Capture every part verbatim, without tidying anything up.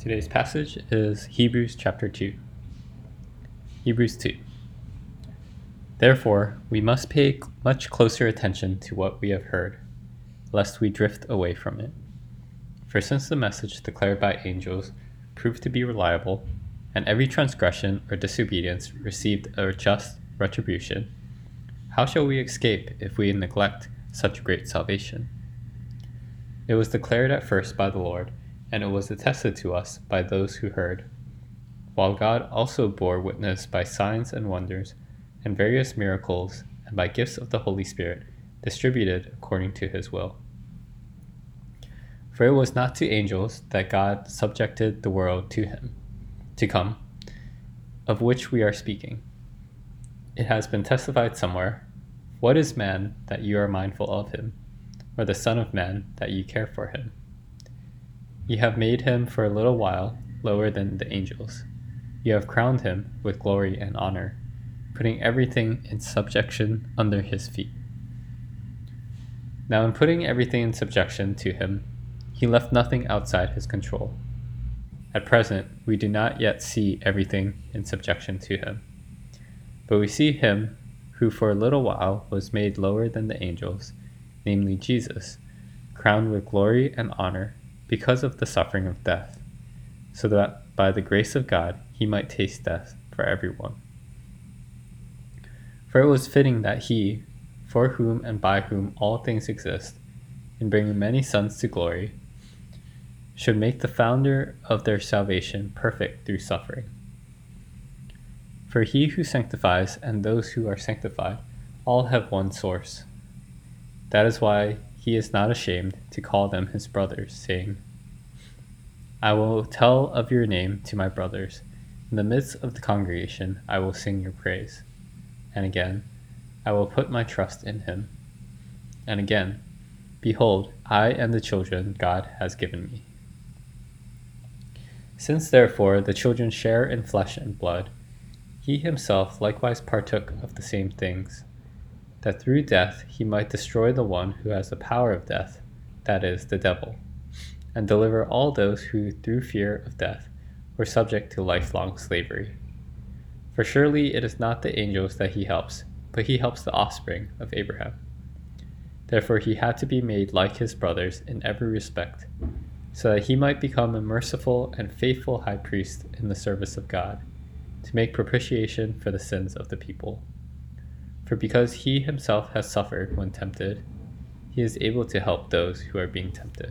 Today's passage is Hebrews chapter two. Hebrews two. Therefore, we must pay much closer attention to what we have heard, lest we drift away from it. For since the message declared by angels proved to be reliable, and every transgression or disobedience received a just retribution, how shall we escape if we neglect such great salvation? It was declared at first by the Lord, and it was attested to us by those who heard, while God also bore witness by signs and wonders, and various miracles, and by gifts of the Holy Spirit, distributed according to his will. For it was not to angels that God subjected the world to him, to come, of which we are speaking. It has been testified somewhere, "What is man that you are mindful of him, or the Son of Man that you care for him? You have made him for a little while lower than the angels. You have crowned him with glory and honor, putting everything in subjection under his feet." Now in putting everything in subjection to him, he left nothing outside his control. At present, we do not yet see everything in subjection to him, but we see him who for a little while was made lower than the angels, namely Jesus, crowned with glory and honor because of the suffering of death, so that by the grace of God he might taste death for everyone. For it was fitting that he, for whom and by whom all things exist, in bringing many sons to glory, should make the founder of their salvation perfect through suffering. For he who sanctifies and those who are sanctified all have one source. That is why he is not ashamed to call them his brothers, saying, "I will tell of your name to my brothers. In the midst of the congregation I will sing your praise." And again, "I will put my trust in him." And again, "Behold, I and the children God has given me." Since therefore the children share in flesh and blood, he himself likewise partook of the same things, that through death he might destroy the one who has the power of death, that is, the devil, and deliver all those who through fear of death were subject to lifelong slavery. For surely it is not the angels that he helps, but he helps the offspring of Abraham. Therefore he had to be made like his brothers in every respect, so that he might become a merciful and faithful high priest in the service of God, to make propitiation for the sins of the people. For because he himself has suffered when tempted, he is able to help those who are being tempted.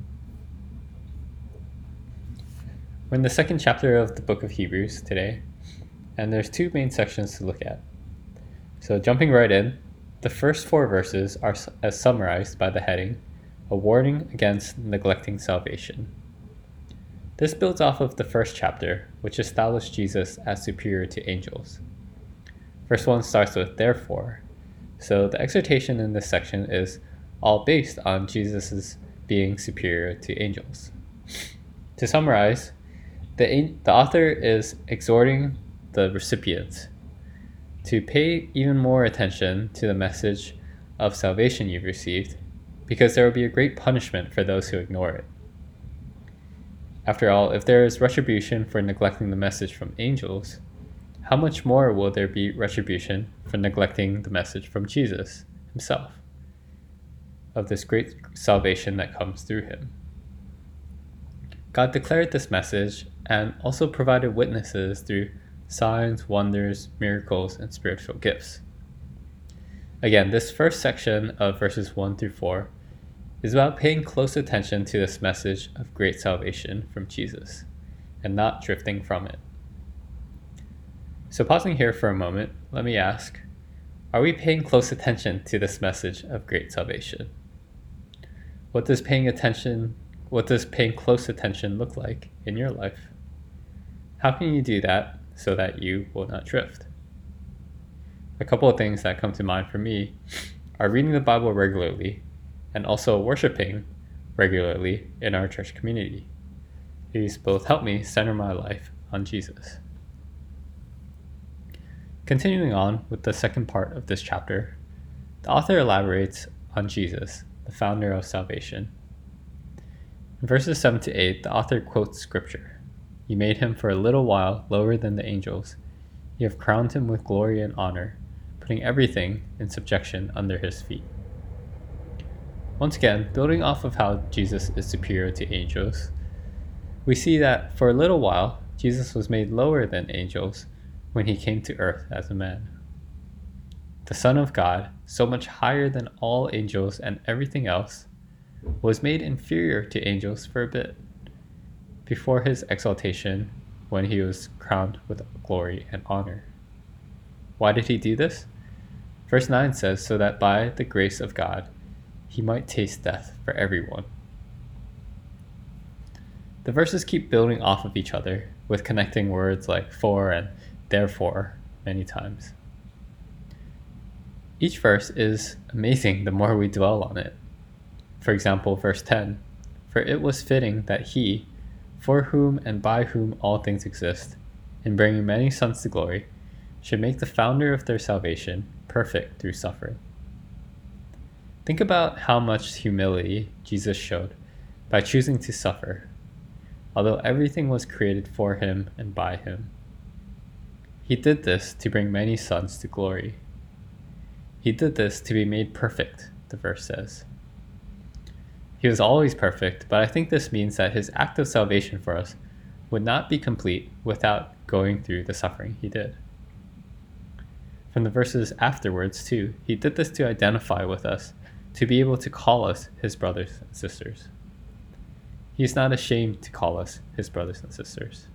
We're in the second chapter of the book of Hebrews today, and there's two main sections to look at. So jumping right in, the first four verses are as summarized by the heading, "A Warning Against Neglecting Salvation." This builds off of the first chapter, which established Jesus as superior to angels. Verse one starts with "therefore," so the exhortation in this section is all based on Jesus' being superior to angels. To summarize, the, the author is exhorting the recipients to pay even more attention to the message of salvation you've received, because there will be a great punishment for those who ignore it. After all, if there is retribution for neglecting the message from angels, how much more will there be retribution for neglecting the message from Jesus himself, of this great salvation that comes through him? God declared this message and also provided witnesses through signs, wonders, miracles, and spiritual gifts. Again, this first section of verses one through four is about paying close attention to this message of great salvation from Jesus and not drifting from it. So pausing here for a moment, let me ask, are we paying close attention to this message of great salvation? What does paying attention, what does paying close attention look like in your life? How can you do that so that you will not drift? A couple of things that come to mind for me are reading the Bible regularly and also worshiping regularly in our church community. These both help me center my life on Jesus. Continuing on with the second part of this chapter, the author elaborates on Jesus, the founder of salvation. In verses seven to eight, the author quotes scripture. You made him for a little while lower than the angels. You have crowned him with glory and honor, putting everything in subjection under his feet. Once again, building off of how Jesus is superior to angels, we see that for a little while, Jesus was made lower than angels when he came to earth as a man. The Son of God, so much higher than all angels and everything else, was made inferior to angels for a bit, before his exaltation when he was crowned with glory and honor. Why did he do this? Verse nine says, so that by the grace of God, he might taste death for everyone. The verses keep building off of each other with connecting words like for and therefore many times. Each verse is amazing the more we dwell on it. For example, verse ten, for it was fitting that he, for whom and by whom all things exist, in bringing many sons to glory, should make the founder of their salvation perfect through suffering. Think about how much humility Jesus showed by choosing to suffer, although everything was created for him and by him. He did this to bring many sons to glory. He did this to be made perfect, the verse says. He was always perfect, but I think this means that his act of salvation for us would not be complete without going through the suffering he did. From the verses afterwards, too, he did this to identify with us, to be able to call us his brothers and sisters. He is not ashamed to call us his brothers and sisters.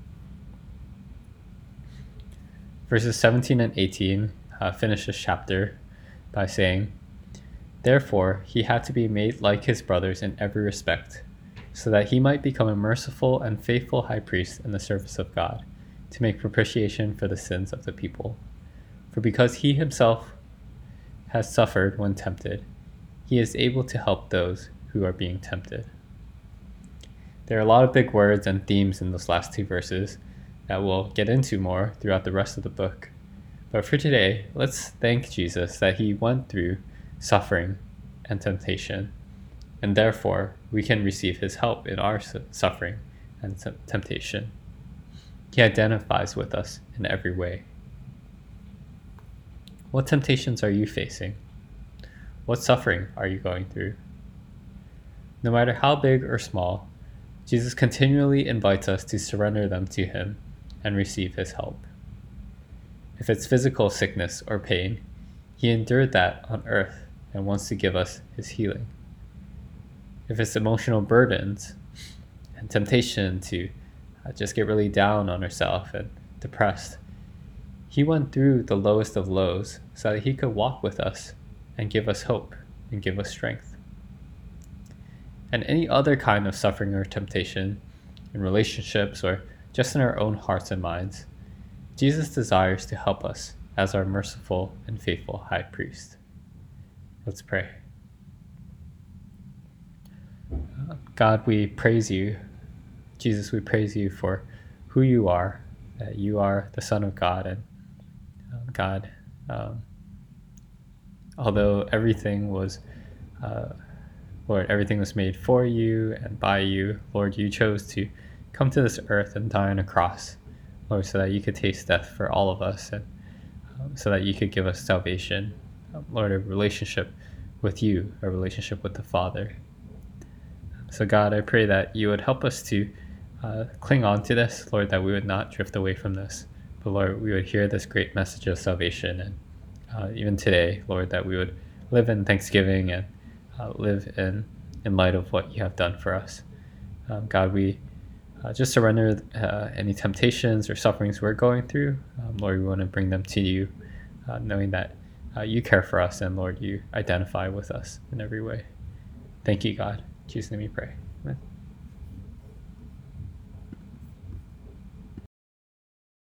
Verses seventeen and eighteen uh, finish this chapter by saying, therefore, he had to be made like his brothers in every respect, so that he might become a merciful and faithful high priest in the service of God, to make propitiation for the sins of the people. For because he himself has suffered when tempted, he is able to help those who are being tempted. There are a lot of big words and themes in those last two verses that we'll get into more throughout the rest of the book. But for today, let's thank Jesus that he went through suffering and temptation, and therefore we can receive his help in our suffering and temptation. He identifies with us in every way. What temptations are you facing? What suffering are you going through? No matter how big or small, Jesus continually invites us to surrender them to him and receive his help. If it's physical sickness or pain, he endured that on earth and wants to give us his healing. If it's emotional burdens and temptation to uh, just get really down on ourselves and depressed, he went through the lowest of lows so that he could walk with us and give us hope and give us strength. And any other kind of suffering or temptation in relationships or just in our own hearts and minds, Jesus desires to help us as our merciful and faithful high priest. Let's pray. God, we praise you. Jesus, we praise you for who you are, that you are the Son of God. And uh, God, um, although everything was, uh, Lord, everything was made for you and by you, Lord, you chose to come to this earth and die on a cross, Lord, so that you could taste death for all of us and um, so that you could give us salvation. Um, Lord, a relationship with you, a relationship with the Father. So God, I pray that you would help us to uh, cling on to this, Lord, that we would not drift away from this, but Lord, we would hear this great message of salvation. And uh, even today, Lord, that we would live in thanksgiving and uh, live in, in light of what you have done for us. Um, God, we uh, just surrender uh, any temptations or sufferings we're going through. Um, Lord, we want to bring them to you, uh, knowing that uh, you care for us and Lord, you identify with us in every way. Thank you, God. In Jesus' name we pray. Amen.